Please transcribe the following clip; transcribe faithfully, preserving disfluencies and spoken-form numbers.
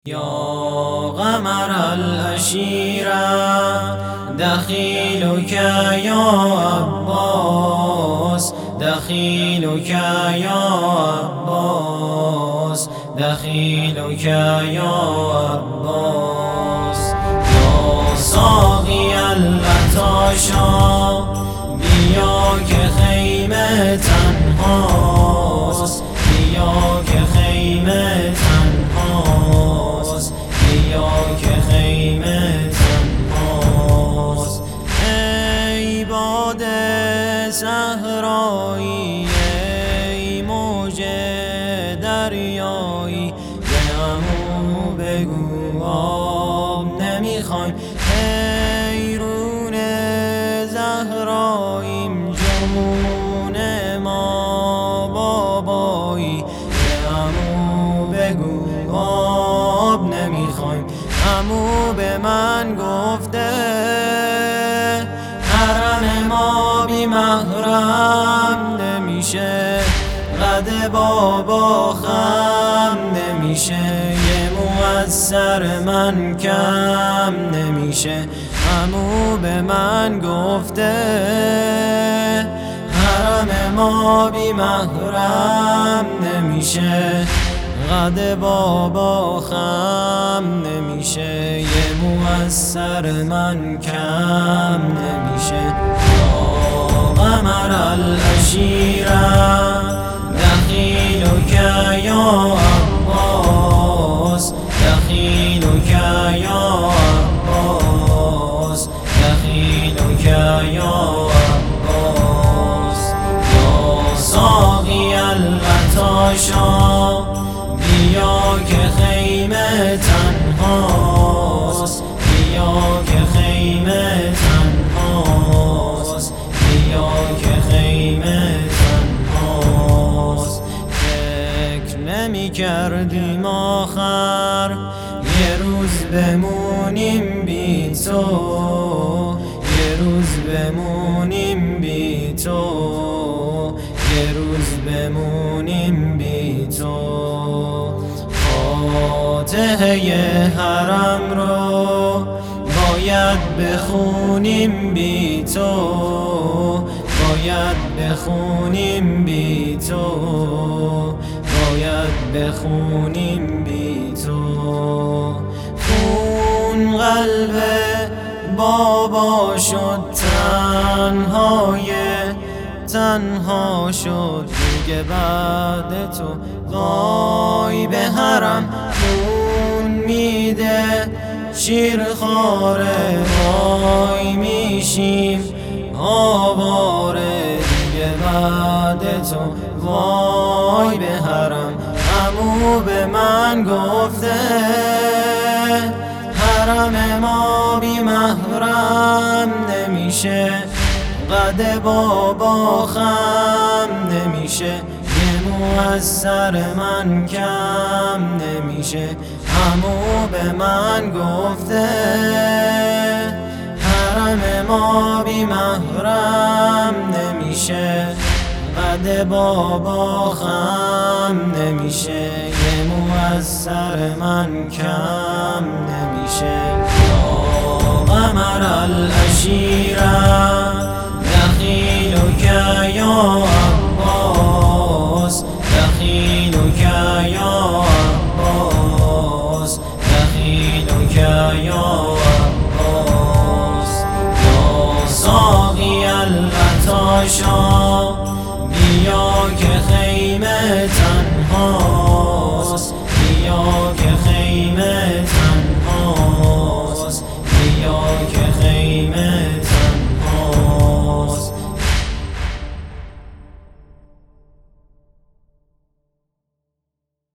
يا قمر الأشيرة دخيلك يا عباس، دخيلك يا عباس، دخيلك يا عباس. يا ساقي العطاشا بیا که خیمه تنهاست، بیا که خیمه تنهاست، بیا که خیمه تنهاست. ای باد صحرایی، ای موج دریایی، به عمو بگو آب نمیخوایم. ای رون زهراییم، جون ما بابایی، به عمو بگو آب نمیخوایم. عمو به من گفته حرم ما بی محرم نمیشه، قد بابا خم نمیشه، یه مو از سر من کم نمیشه. عمو به من گفته حرم ما بی محرم نمیشه، قد بابا خم نمیشه، یه مو از سر من کم نمیشه. یا قمر العشیرة دخیلک یا عباس، دخیلک یا عباس، دخیلک یا عباس. یا ساقی العطاشا بیا که خیمه تنهاست، بیا که خیمه تنهاست، بیا که خیمه تنهاست. فکر نمی کردیم آخر یه روز بمونیم بی تو، یه روز بمونیم بی تو، یه روز بمونیم بی تو. فاتحه حرم رو باید بخونیم بی تو، باید بخونیم بی تو، باید بخونیم بی تو. خون قلب بابا شد تنهای، تنها شد دیگه بعد تو. وای به حرم خون میده شیرخواره، وای میشیم آواره دیگه بعد تو. وای به حرم عمو به من گفته حرم ما بی محرم نمیشه، قد بابا خم نمیشه، یه مو از سر من کم نمیشه. عمو به من گفته حرم ما بی محرم نمیشه، قد بابا خم نمیشه، یه مو از سر من کم نمیشه. یا قمر العشیرة دخیلک یا عباس، دخیلک یا عباس، دخیلک یا عباس. یا ساقی العطاشا